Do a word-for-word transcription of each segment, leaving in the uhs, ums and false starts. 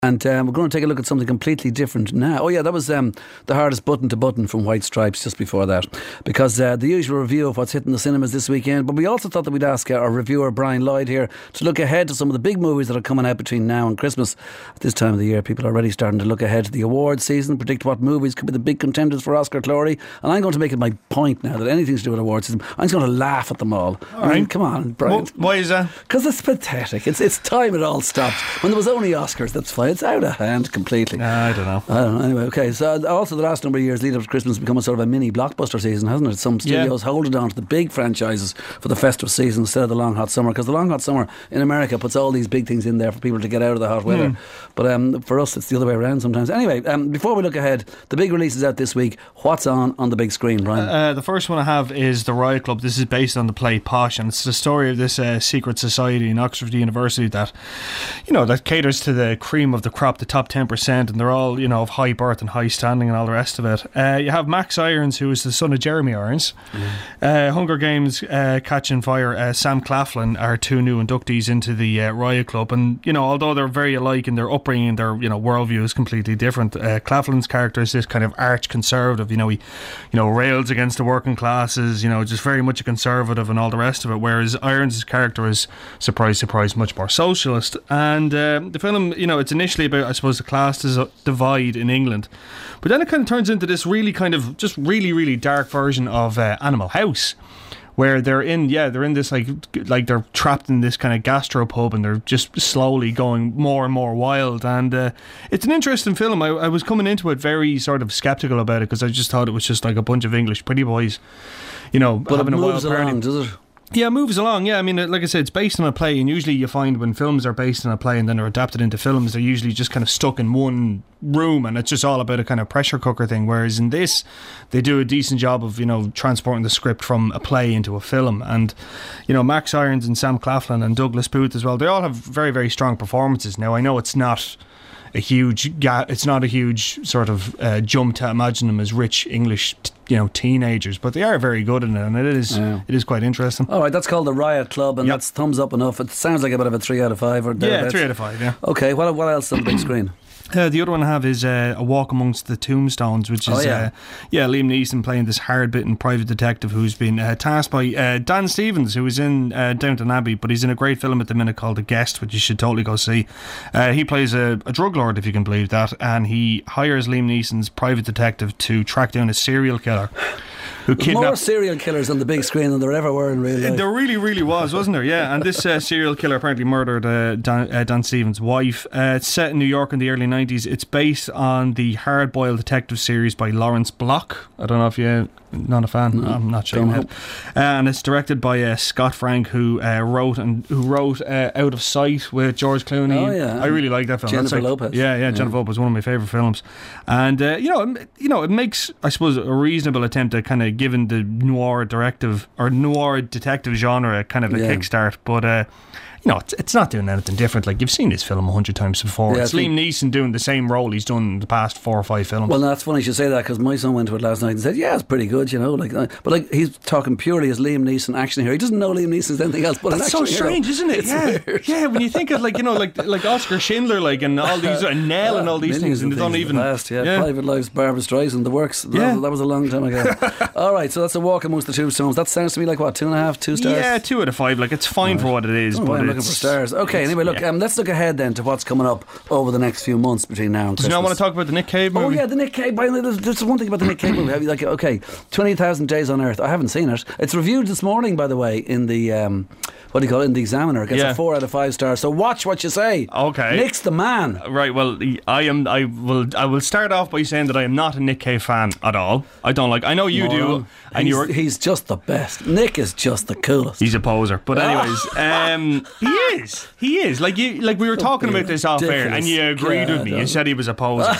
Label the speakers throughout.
Speaker 1: And um, we're going to take a look at something completely different now. Oh yeah, that was um, The Hardest Button to Button from White Stripes just before that. Because uh, the usual review of what's hitting the cinemas this weekend. But we also thought that we'd ask uh, our reviewer Brian Lloyd here to look ahead to some of the big movies that are coming out between now and Christmas. At this time of the year, people are already starting to look ahead to the awards season, predict what movies could be the big contenders for Oscar glory. And I'm going to make it my point now that anything to do with awards season, I'm just going to laugh at them all. all I mean, right. Come on, Brian.
Speaker 2: Why is that?
Speaker 1: Because it's pathetic. It's, it's time it all stopped. When there was only Oscars, that's fine. It's out of hand completely.
Speaker 2: Uh, I don't know.
Speaker 1: I don't know. Anyway, okay. So also the last number of years lead up to Christmas has become a sort of a mini blockbuster season, hasn't it? Some studios yeah. holding on to the big franchises for the festive season instead of the long hot summer, because the long hot summer in America puts all these big things in there for people to get out of the hot weather. Mm. But um, for us, it's the other way around sometimes. Anyway, um, before we look ahead, the big release is out this week. What's on on the big screen, Brian?
Speaker 2: Uh, uh, the first one I have is The Riot Club. This is based on the play Posh, and it's the story of this uh, secret society in Oxford University that, you know, that caters to the cream of the crop, the top ten percent, and they're all, you know, of high birth and high standing and all the rest of it. Uh, you have Max Irons, who is the son of Jeremy Irons. Mm. Uh, Hunger Games, uh, Catching Fire, uh, Sam Claflin are two new inductees into the uh, Riot Club, and, you know, although they're very alike in their upbringing, their, you know, worldview is completely different. Uh, Claflin's character is this kind of arch conservative, you know, he, you know, rails against the working classes, you know, just very much a conservative and all the rest of it, whereas Irons' character is, surprise, surprise, much more socialist. And uh, the film, you know, it's initially about, I suppose, the class divide in England, but then it kind of turns into this really kind of just really really dark version of uh, Animal House, where they're in yeah they're in this like like they're trapped in this kind of gastropub, and they're just slowly going more and more wild. And uh, it's an interesting film. I, I was coming into it very sort of skeptical about it, because I just thought it was just like a bunch of English pretty boys, you know,
Speaker 1: but
Speaker 2: having
Speaker 1: it
Speaker 2: a
Speaker 1: moves
Speaker 2: wild party.
Speaker 1: along, does it?
Speaker 2: Yeah, it moves along. Yeah, I mean, like I said, it's based on a play, and usually you find when films are based on a play and then are adapted into films, they're usually just kind of stuck in one room, and it's just all about a kind of pressure cooker thing. Whereas in this, they do a decent job of, you know, transporting the script from a play into a film. And, you know, Max Irons and Sam Claflin and Douglas Booth as well, they all have very, very strong performances. Now, I know it's not a huge ga- it's not a huge sort of uh, jump to imagine them as rich English t- you know teenagers, but they are very good in it, and it is yeah. it is quite interesting.
Speaker 1: Alright, that's called The Riot Club, and yep. that's thumbs up enough. It sounds like a bit of a three out of five or
Speaker 2: yeah three out of five. Yeah.
Speaker 1: Okay, what, what else on the big screen?
Speaker 2: Uh, the other one I have is uh, A Walk Amongst the Tombstones, which is
Speaker 1: oh, yeah.
Speaker 2: Uh, yeah Liam Neeson playing this hard-bitten private detective who's been uh, tasked by uh, Dan Stevens, who is in uh, Downton Abbey, but he's in a great film at the minute called The Guest, which you should totally go see. Uh, he plays a, a drug lord, if you can believe that, and he hires Liam Neeson's private detective to track down a serial killer. Who kidnapped
Speaker 1: more serial killers on the big screen than there ever were in real life.
Speaker 2: There really, really was, wasn't there? Yeah, and this uh, serial killer apparently murdered uh, Dan, uh, Dan Stevens' wife. Uh, it's set in New York in the early nineties. It's based on the hard-boiled detective series by Lawrence Block. I don't know if you're not a fan. No, I'm not sure. Uh, and it's directed by uh, Scott Frank, who uh, wrote and who wrote uh, Out of Sight with George Clooney.
Speaker 1: Oh yeah,
Speaker 2: I really like that film.
Speaker 1: Jennifer
Speaker 2: like,
Speaker 1: Lopez.
Speaker 2: Yeah, yeah, Jennifer yeah. Lopez, one of my favourite films. And uh, you know, you know, it makes, I suppose, a reasonable attempt at kind of giving the noir directive or noir detective genre kind of a yeah. kickstart, but uh, you know, it's, it's not doing anything different. Like, you've seen this film a hundred times before. Yeah, it's Liam Neeson doing the same role he's done in the past four or five films.
Speaker 1: Well, that's funny you should say that, because my son went to it last night and said, yeah, it's pretty good, you know, like, uh, but like, he's talking purely as Liam Neeson action hero. He doesn't know Liam Neeson's anything else but
Speaker 2: that's
Speaker 1: an action
Speaker 2: so strange,
Speaker 1: hero.
Speaker 2: Isn't it?
Speaker 1: It's
Speaker 2: yeah,
Speaker 1: weird.
Speaker 2: yeah. When you think of, like, you know, like like Oscar Schindler, like, and all these, and Nell, and all these things, and they don't even.
Speaker 1: Past, yeah.
Speaker 2: yeah,
Speaker 1: Private Lives, Barbra Streisand, the works.
Speaker 2: Yeah.
Speaker 1: That, that was a long time ago. All right, so that's A Walk Amongst the Tombstones. That sounds to me like what, two and a half, two stars?
Speaker 2: Yeah, two out of five. Like, it's fine right. for what it is.
Speaker 1: Oh,
Speaker 2: but
Speaker 1: I'm
Speaker 2: it's,
Speaker 1: looking for stars. Okay, anyway, look, yeah. um, let's look ahead then to what's coming up over the next few months between now and
Speaker 2: Do
Speaker 1: Christmas.
Speaker 2: you not want to talk about the Nick Cave movie?
Speaker 1: Oh yeah, the Nick Cave. There's, there's one thing about the Nick Cave movie. Like, okay, twenty thousand Days on Earth. I haven't seen it. It's reviewed this morning, by the way, in the um, what do you call it, in the Examiner. It gets
Speaker 2: yeah.
Speaker 1: a four out of five stars. So watch what you say.
Speaker 2: Okay,
Speaker 1: Nick's the man.
Speaker 2: Right. Well, I am. I will. I will start off by saying that I am not a Nick Cave fan at all. I don't like. I know you
Speaker 1: no,
Speaker 2: do. And
Speaker 1: he's,
Speaker 2: you're.
Speaker 1: He's just the best. Nick is just the coolest.
Speaker 2: He's a poser. But anyways, um, he is. He is. Like you. Like we were talking about this off air, and you agreed
Speaker 1: God,
Speaker 2: with me. You said he was a poser.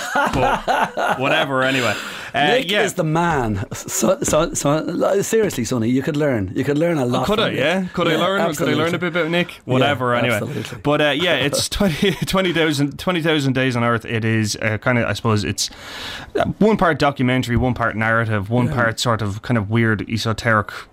Speaker 2: But whatever. Anyway. Uh,
Speaker 1: Nick
Speaker 2: yeah.
Speaker 1: is the man. So, so, so, seriously, Sonny, you could learn. You could learn a lot.
Speaker 2: Oh, could I? Yeah. Could
Speaker 1: yeah,
Speaker 2: I learn?
Speaker 1: Absolutely.
Speaker 2: Could I learn a bit about Nick? Whatever.
Speaker 1: Yeah,
Speaker 2: anyway.
Speaker 1: absolutely.
Speaker 2: But uh, yeah, it's twenty thousand Days on Earth. It is uh, kind of. I suppose it's one part documentary, one part narrative, one yeah. part sort of kind of weird esoteric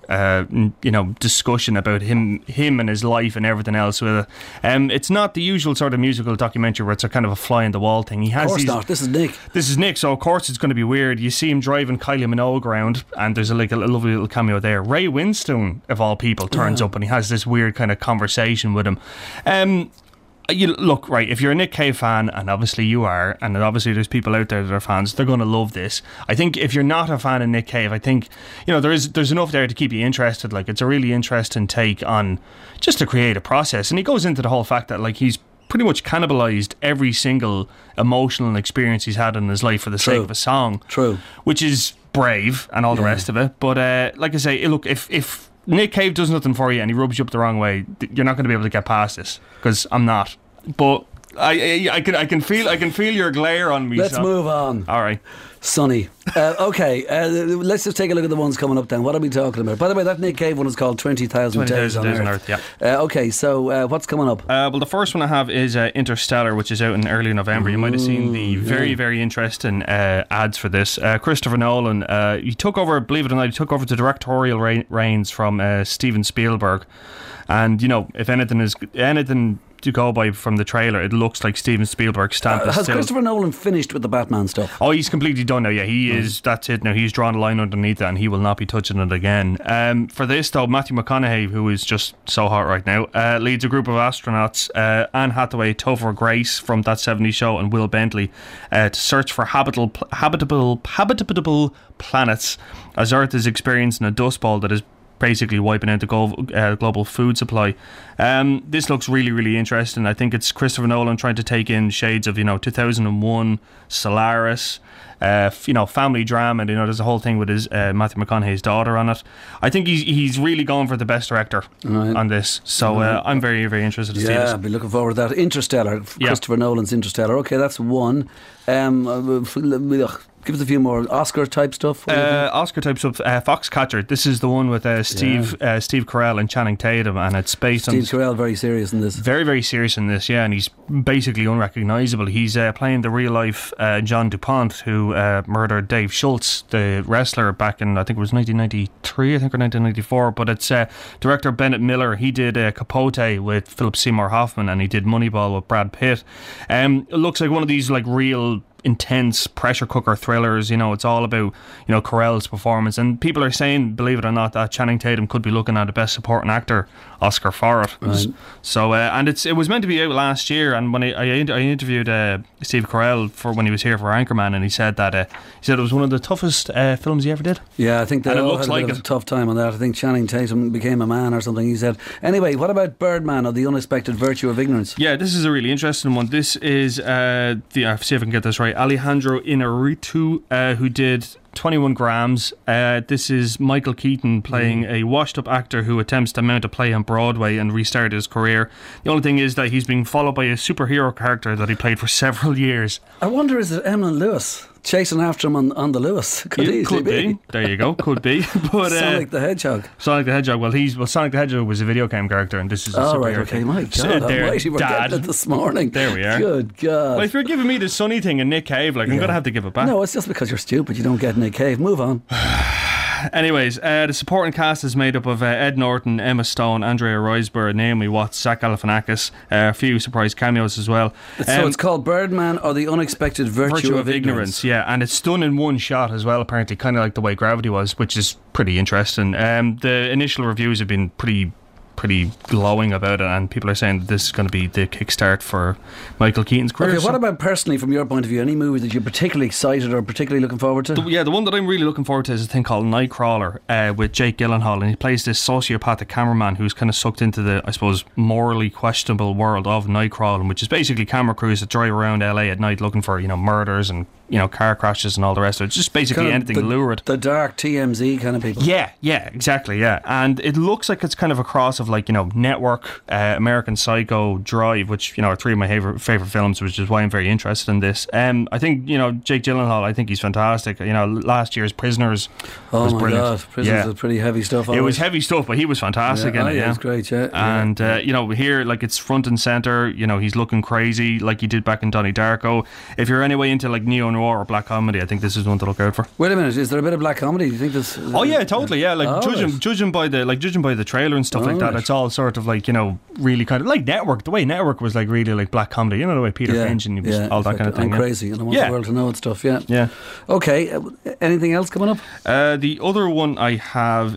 Speaker 2: uh, you know, discussion about him, him and his life and everything else with it. Um, it's not the usual sort of musical documentary where it's a kind of a fly in the wall thing. He has
Speaker 1: of course
Speaker 2: these,
Speaker 1: not. This is Nick.
Speaker 2: This is Nick, so of course it's going to be weird. You see him driving Kylie Minogue around, and there's a, like a lovely little cameo there. Ray Winstone, of all people, turns
Speaker 1: yeah.
Speaker 2: up, and he has this weird kind of conversation with him. Um, you look, right, if you're a Nick Cave fan, and obviously you are, and obviously there's people out there that are fans, they're going to love this. I think if you're not a fan of Nick Cave, I think, you know, there is there's enough there to keep you interested. Like, it's a really interesting take on just the creative process, and he goes into the whole fact that, like, he's pretty much cannibalized every single emotional experience he's had in his life for the
Speaker 1: True.
Speaker 2: sake of a song.
Speaker 1: True.
Speaker 2: Which is brave and all the
Speaker 1: Yeah.
Speaker 2: rest of it. But uh, like I say, look, if if Nick Cave does nothing for you and he rubs you up the wrong way, you're not going to be able to get past this, because I'm not. But I, I I can I can feel I can feel your glare on me.
Speaker 1: Let's
Speaker 2: so.
Speaker 1: move on.
Speaker 2: All right.
Speaker 1: Sonny. Uh, okay, uh, let's just take a look at the ones coming up then. What are we talking about? By the way, that Nick Cave one is called twenty thousand Days on Earth.
Speaker 2: on Earth, yeah.
Speaker 1: Uh, okay, so uh, what's coming up?
Speaker 2: Uh, well, the first one I have is uh, Interstellar, which is out in early November. You might have seen the very, very interesting uh, ads for this. Uh, Christopher Nolan, uh, he took over, believe it or not, he took over the directorial re- reins from uh, Steven Spielberg. And, you know, if anything is anything to go by from the trailer, it looks like Steven Spielberg's stamp
Speaker 1: Uh,
Speaker 2: is
Speaker 1: has
Speaker 2: still...
Speaker 1: Christopher Nolan finished with the Batman stuff?
Speaker 2: Oh, he's completely done now. Yeah, he mm. is. That's it now. He's drawn a line underneath it, and he will not be touching it again. Um, for this, though, Matthew McConaughey, who is just so hot right now, uh, leads a group of astronauts, uh, Anne Hathaway, Topher Grace from That seventies Show, and Will Bentley, uh, to search for habitable, habitable, habitable planets, as Earth is experiencing a dust bowl that is basically wiping out the global, uh, global food supply. Um, this looks really, really interesting. I think it's Christopher Nolan trying to take in shades of, you know, two thousand one, Solaris, uh, you know, family drama, and, you know, there's a whole thing with his uh, Matthew McConaughey's daughter on it. I think he's he's really going for the best director right. on this. So uh, I'm very, very interested to
Speaker 1: yeah,
Speaker 2: see this.
Speaker 1: Yeah, I'll be looking forward to that. Interstellar,
Speaker 2: yeah.
Speaker 1: Christopher Nolan's Interstellar. Okay, that's one. Um, uh, Give us a few more Oscar type stuff.
Speaker 2: Uh, Oscar type stuff. Uh, Foxcatcher. This is the one with uh, Steve yeah. uh, Steve Carell and Channing Tatum, and it's based
Speaker 1: Steve
Speaker 2: on
Speaker 1: Steve Carell. Very serious in this.
Speaker 2: Very very serious in this. Yeah, and he's basically unrecognisable. He's uh, playing the real life uh, John DuPont, who uh, murdered Dave Schultz, the wrestler, back in I think it was nineteen ninety-three, I think, or nineteen ninety-four. But it's uh, director Bennett Miller. He did uh, Capote with Philip Seymour Hoffman, and he did Moneyball with Brad Pitt. Um, it looks like one of these like real intense pressure cooker thrillers. You know, it's all about, you know, Carell's performance, and people are saying, believe it or not, that Channing Tatum could be looking at a Best Supporting Actor Oscar for it. Right. So uh, and it's it was meant to be out last year, and when I, I, I interviewed uh, Steve Carell for when he was here for Anchorman, and he said that uh, he said it was one of the toughest uh, films he ever did.
Speaker 1: Yeah, I think they
Speaker 2: and
Speaker 1: all
Speaker 2: it looks
Speaker 1: had a,
Speaker 2: like
Speaker 1: bit of a tough time on that. I think Channing Tatum became a man or something, he said. Anyway, what about Birdman, or The Unexpected Virtue of Ignorance?
Speaker 2: Yeah, this is a really interesting one. This is uh, the I'll see if I can get this right, Alejandro Inarritu, uh, who did twenty-one grams. Uh, this is Michael Keaton playing mm. a washed-up actor who attempts to mount a play on Broadway and restart his career. The only thing is that he's being followed by a superhero character that he played for several years.
Speaker 1: I wonder, is it Emlyn Lewis chasing after him on, on the Lewis? Could,
Speaker 2: it could be. be. There you go. Could be. But uh,
Speaker 1: Sonic the Hedgehog.
Speaker 2: Sonic the Hedgehog. Well, he's well. Sonic the Hedgehog was a video game character, and this is a
Speaker 1: oh,
Speaker 2: superhero.
Speaker 1: Right, okay, my God,
Speaker 2: so,
Speaker 1: almighty, we're
Speaker 2: Dad.
Speaker 1: getting it this morning.
Speaker 2: There we are.
Speaker 1: Good God.
Speaker 2: Well, if you're giving me the Sonny thing and Nick Cave, like, yeah. I'm going to have to give it back.
Speaker 1: No, it's just because you're stupid. You don't get Nick Cave. Move on.
Speaker 2: Anyways, uh, the supporting cast is made up of uh, Ed Norton, Emma Stone, Andrea Riseborough, Naomi Watts, Zach Galifianakis, uh, a few surprise cameos as well.
Speaker 1: So
Speaker 2: um,
Speaker 1: it's called Birdman, or The Unexpected Virtue,
Speaker 2: Virtue
Speaker 1: of,
Speaker 2: of
Speaker 1: ignorance.
Speaker 2: ignorance. Yeah, and it's done in one shot as well, apparently, kind of like the way Gravity was, which is pretty interesting. Um, the initial reviews have been pretty pretty glowing about it, and people are saying that this is going to be the kickstart for Michael Keaton's career.
Speaker 1: Okay,
Speaker 2: so.
Speaker 1: what about personally, from your point of view, any movie that you're particularly excited or particularly looking forward to?
Speaker 2: The, yeah, the one that I'm really looking forward to is a thing called Nightcrawler, uh, with Jake Gyllenhaal, and he plays this sociopathic cameraman who's kind of sucked into the, I suppose, morally questionable world of nightcrawling, which is basically camera crews that drive around L A at night looking for, you know, murders and, you know, car crashes and all the rest of it. It's just basically kind of anything
Speaker 1: the,
Speaker 2: lurid.
Speaker 1: The dark T M Z kind of people.
Speaker 2: Yeah, yeah, exactly, yeah. And it looks like it's kind of a cross of, like, you know, Network, uh, American Psycho, Drive, which, you know, are three of my favourite favourite films, which is why I'm very interested in this. Um, I think, you know, Jake Gyllenhaal, I think he's fantastic. You know, last year's Prisoners
Speaker 1: oh
Speaker 2: was
Speaker 1: my
Speaker 2: brilliant.
Speaker 1: God, Prisoners
Speaker 2: yeah.
Speaker 1: was pretty heavy stuff.
Speaker 2: It was heavy stuff, but he was fantastic
Speaker 1: yeah,
Speaker 2: in
Speaker 1: oh,
Speaker 2: it.
Speaker 1: Yeah,
Speaker 2: yeah,
Speaker 1: it was great, yeah.
Speaker 2: And,
Speaker 1: yeah.
Speaker 2: Uh, you know, here, like, it's front and centre. You know, he's looking crazy like he did back in Donnie Darko. If you're anyway into, like, neo noir or black comedy, I think this is one to look out for.
Speaker 1: Wait a minute, is there a bit of black comedy? Do you think this?
Speaker 2: Oh yeah, totally. Yeah, like
Speaker 1: oh,
Speaker 2: judging
Speaker 1: right.
Speaker 2: judging by the like judging by the trailer and stuff
Speaker 1: oh,
Speaker 2: like that,
Speaker 1: right.
Speaker 2: it's all sort of like, you know, really kind of like Network. The way Network was like really like black comedy. You know, the way Peter
Speaker 1: yeah,
Speaker 2: Finch and was,
Speaker 1: yeah,
Speaker 2: all that kind of thing.
Speaker 1: I'm
Speaker 2: yeah.
Speaker 1: crazy, and I want
Speaker 2: yeah.
Speaker 1: the world to know and stuff. Yeah.
Speaker 2: Yeah.
Speaker 1: Okay. Uh, anything else coming up?
Speaker 2: Uh, the other one I have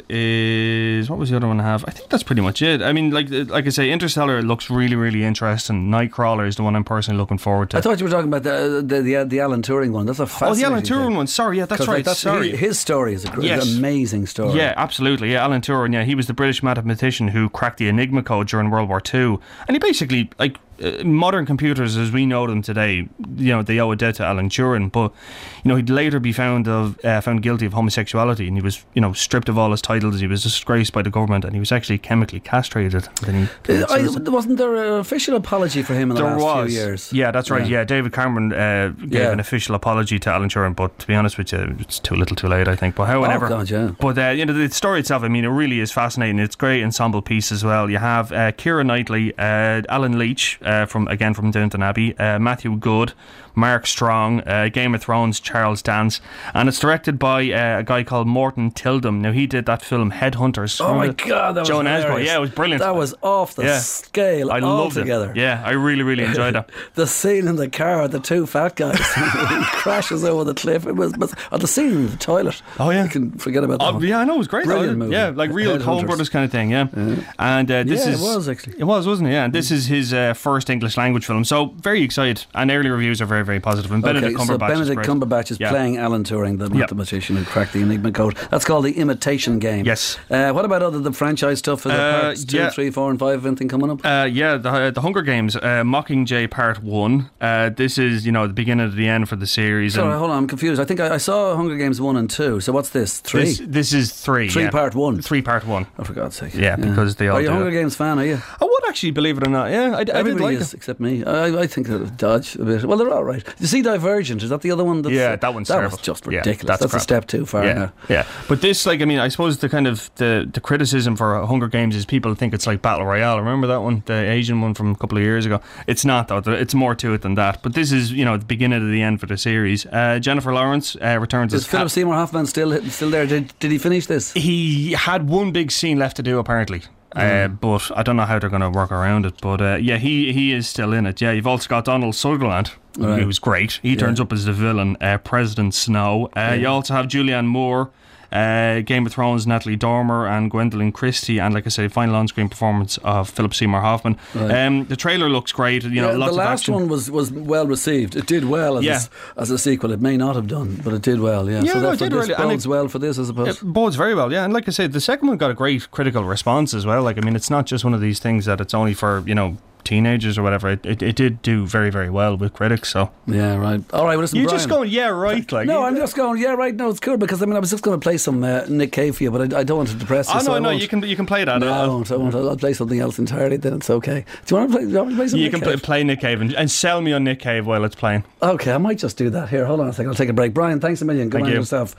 Speaker 2: is, what was the other one I have? I think that's pretty much it. I mean, like like I say, Interstellar looks really really interesting. Nightcrawler is the one I'm personally looking forward to.
Speaker 1: I thought you were talking about the the, the, the Alan Turing one. That's a fascinating.
Speaker 2: Oh, the Alan Turing
Speaker 1: thing.
Speaker 2: one. Sorry, yeah, that's right.
Speaker 1: Like, that's,
Speaker 2: Sorry,
Speaker 1: he, his story is a great,
Speaker 2: yes.
Speaker 1: amazing story.
Speaker 2: Yeah, absolutely. Yeah, Alan Turing. Yeah, he was the British mathematician who cracked the Enigma code during World War Two, and he basically like. Uh, modern computers as we know them today, you know, they owe a debt to Alan Turing, but you know, he'd later be found of uh, found guilty of homosexuality, and he was, you know, stripped of all his titles. He was disgraced by the government, and he was actually chemically castrated. Then he
Speaker 1: uh, I, wasn't there an official apology for him in the
Speaker 2: there
Speaker 1: last
Speaker 2: was.
Speaker 1: few years?
Speaker 2: Yeah, that's right. Yeah, yeah David Cameron uh, gave
Speaker 1: yeah.
Speaker 2: an official apology to Alan Turing, but to be honest with you, it's too little, too late. I think. But however,
Speaker 1: oh, God, yeah.
Speaker 2: but uh, you know, the story itself, I mean, it really is fascinating. It's a great ensemble piece as well. You have uh, Keira Knightley, uh, Alan Leach uh, from again from Downton Abbey, uh, Matthew Good, Mark Strong, uh, Game of Thrones, Charles Dance, and it's directed by uh, a guy called Morton Tildum. Now he did that film Headhunters.
Speaker 1: Oh my God, that was
Speaker 2: Joan
Speaker 1: hilarious.
Speaker 2: Esbo. Yeah, it was brilliant.
Speaker 1: That was off the
Speaker 2: yeah.
Speaker 1: scale.
Speaker 2: I loved
Speaker 1: altogether.
Speaker 2: it. Yeah, I really, really enjoyed it.
Speaker 1: The scene in the car, the two fat guys, he crashes over the cliff. It was, but oh, the scene in the toilet.
Speaker 2: Oh yeah,
Speaker 1: you can forget about that.
Speaker 2: Oh,
Speaker 1: one.
Speaker 2: yeah, I know, it was great.
Speaker 1: Brilliant
Speaker 2: though.
Speaker 1: movie.
Speaker 2: Yeah, like real Coen Brothers kind of thing. Yeah, yeah. and uh, this
Speaker 1: yeah,
Speaker 2: is
Speaker 1: it was actually.
Speaker 2: It was, wasn't it? Yeah, and this is his uh, first English language film. So very excited, and early reviews are very, very positive. And Benedict
Speaker 1: okay,
Speaker 2: Cumberbatch.
Speaker 1: So Benedict
Speaker 2: is
Speaker 1: Cumberbatch is
Speaker 2: yeah.
Speaker 1: playing Alan Turing, the mathematician yep. who cracked the Enigma code. That's called The Imitation Game.
Speaker 2: Yes.
Speaker 1: Uh, what about other the franchise stuff? Is
Speaker 2: uh,
Speaker 1: parts two,
Speaker 2: yeah.
Speaker 1: three, four, and five? Anything coming up?
Speaker 2: Uh, yeah, the uh, the Hunger Games, uh, Mockingjay Part One. Uh, this is, you know, the beginning of the end for the series.
Speaker 1: Sorry,
Speaker 2: and
Speaker 1: hold on, I'm confused. I think I, I saw Hunger Games one and two. So what's this? Three.
Speaker 2: This, this is three.
Speaker 1: Three
Speaker 2: yeah.
Speaker 1: part one.
Speaker 2: Three part one.
Speaker 1: Oh, for God's sake!
Speaker 2: Yeah, yeah. because they all.
Speaker 1: Are you a
Speaker 2: do
Speaker 1: Hunger
Speaker 2: it.
Speaker 1: Games fan? Are you?
Speaker 2: I would actually, believe it or not. Yeah, I, I
Speaker 1: Everybody
Speaker 2: did like
Speaker 1: is
Speaker 2: it.
Speaker 1: except me. I, I think they're dodge a bit. Well, they're all right. You see, Divergent, is that the other one? That's,
Speaker 2: yeah, that one's
Speaker 1: that
Speaker 2: terrible.
Speaker 1: was just
Speaker 2: yeah,
Speaker 1: ridiculous.
Speaker 2: that's
Speaker 1: that's
Speaker 2: crap.
Speaker 1: a step too far.
Speaker 2: Yeah,
Speaker 1: now.
Speaker 2: yeah. But this, like, I mean, I suppose the kind of the, the criticism for Hunger Games is people think it's like Battle Royale. Remember that one, the Asian one from a couple of years ago? It's not though. It's more to it than that. But this is, you know, the beginning of the end for the series. Uh, Jennifer Lawrence uh, returns
Speaker 1: is
Speaker 2: as
Speaker 1: Philip
Speaker 2: Cat-
Speaker 1: Seymour Hoffman still still there? Did, did he finish this?
Speaker 2: He had one big scene left to do apparently. Uh, but I don't know how they're going to work around it. But uh, yeah, he he is still in it. Yeah, you've also got Donald Sutherland,
Speaker 1: right.
Speaker 2: who's great. He turns
Speaker 1: yeah.
Speaker 2: up as the villain, uh, President Snow. Uh, yeah. You also have Julianne Moore, uh, Game of Thrones, Natalie Dormer, and Gwendolyn Christie, and like I say, final on-screen performance of Philip Seymour Hoffman. Right. Um, the trailer looks great. You know,
Speaker 1: yeah,
Speaker 2: lots
Speaker 1: the last
Speaker 2: of action.
Speaker 1: one was, was well received. It did well as,
Speaker 2: yeah.
Speaker 1: a, as a sequel. It may not have done, but it did well. Yeah,
Speaker 2: yeah
Speaker 1: so
Speaker 2: no,
Speaker 1: therefore
Speaker 2: it did
Speaker 1: this
Speaker 2: really.
Speaker 1: bodes
Speaker 2: it,
Speaker 1: well for this, I suppose.
Speaker 2: It bodes very well. Yeah, and like I said, the second one got a great critical response as well. Like, I mean, it's not just one of these things that it's only for, you know, teenagers or whatever. It, it, it did do very, very well with critics. So
Speaker 1: yeah, right. All right, well, listen,
Speaker 2: you're
Speaker 1: Brian,
Speaker 2: just going, yeah, right. Like,
Speaker 1: no, I'm just going, yeah, right. No, it's cool because I mean, I was just going to play some uh, Nick Cave for you, but I, I don't want to depress you.
Speaker 2: Oh
Speaker 1: so
Speaker 2: no,
Speaker 1: I
Speaker 2: no,
Speaker 1: won't.
Speaker 2: you can you can play that.
Speaker 1: No, I won't. I won't. I'll play something else entirely. Then it's okay. Do you want to play? Do you want to play some
Speaker 2: You
Speaker 1: Nick
Speaker 2: can
Speaker 1: Cave?
Speaker 2: play, play Nick Cave and, and sell me on Nick Cave while it's playing.
Speaker 1: Okay, I might just do that. Here, hold on a second. I'll take a break. Brian, thanks a million. Go
Speaker 2: Thank
Speaker 1: on
Speaker 2: you.
Speaker 1: yourself.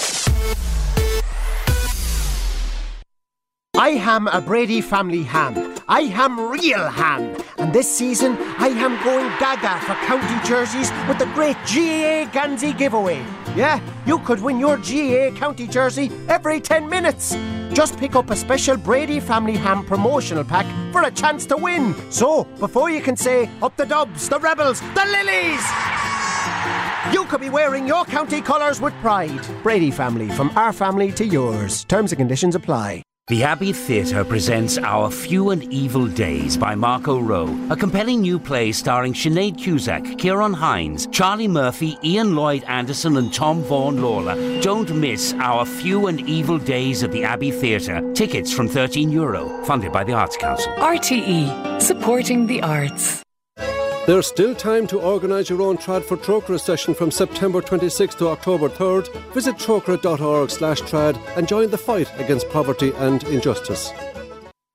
Speaker 3: I am a Brady family ham. I am real ham. And this season, I am going gaga for county jerseys with the great G A A Gansey giveaway. Yeah, you could win your G A A county jersey every ten minutes. Just pick up a special Brady family ham promotional pack for a chance to win. So, before you can say, up the Dubs, the Rebels, the Lilies, you could be wearing your county colours with pride. Brady family, from our family to yours. Terms and conditions apply.
Speaker 4: The Abbey Theatre presents Our Few and Evil Days by Marco Rowe, a compelling new play starring Sinead Cusack, Kieran Hines, Charlie Murphy, Ian Lloyd Anderson and Tom Vaughan Lawler. Don't miss Our Few and Evil Days at the Abbey Theatre. Tickets from thirteen euro, funded by the Arts Council.
Speaker 5: R T E, supporting the arts.
Speaker 6: There's still time to organise your own Trad for Trócaire session from September twenty-sixth to October third. Visit trócaire dot org slash trad and join the fight against poverty and injustice.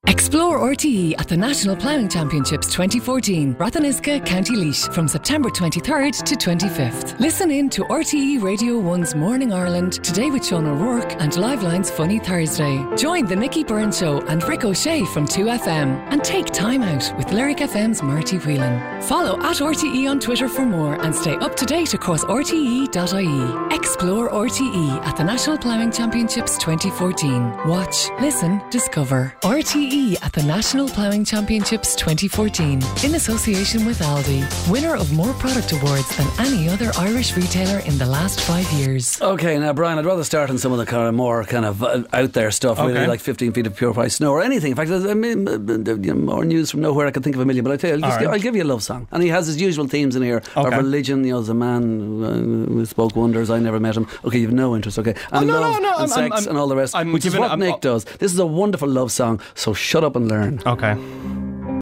Speaker 5: Explore R T E at the National Ploughing Championships twenty fourteen, Ratheniska, County Laois, from September twenty-third to twenty-fifth. Listen in to R T E Radio one's Morning Ireland, Today with Sean O'Rourke, and Liveline's Funny Thursday. Join the Nicky Byrne Show and Rick O'Shea from two F M, and take time out with Lyric F M's Marty Whelan. Follow at R T E on Twitter for more, and stay up to date across R T E dot I E. Explore R T E at the National Ploughing Championships twenty fourteen. Watch, listen, discover. R T E at the National Ploughing Championships twenty fourteen, in association with Aldi, winner of more product awards than any other Irish retailer in the last five years.
Speaker 1: Okay, now Brian, I'd rather start on some of the kind of more kind of uh, out there stuff,
Speaker 2: okay.
Speaker 1: really, like fifteen feet of pure white snow or anything. In fact, I mean, more news from nowhere. I can think of a million, but I tell you, I'll, just,
Speaker 2: right.
Speaker 1: I'll give you a love song. And he has his usual themes in here
Speaker 2: okay.
Speaker 1: of religion. You know, there's a man who, who spoke wonders. I never met him. Okay, you've no interest. Okay, and
Speaker 2: oh, no,
Speaker 1: love
Speaker 2: no, no,
Speaker 1: and
Speaker 2: I'm,
Speaker 1: sex
Speaker 2: I'm,
Speaker 1: and all the rest,
Speaker 2: I'm
Speaker 1: which is
Speaker 2: giving,
Speaker 1: what
Speaker 2: I'm,
Speaker 1: Nick does. This is a wonderful love song. So shut up and learn.
Speaker 2: Okay.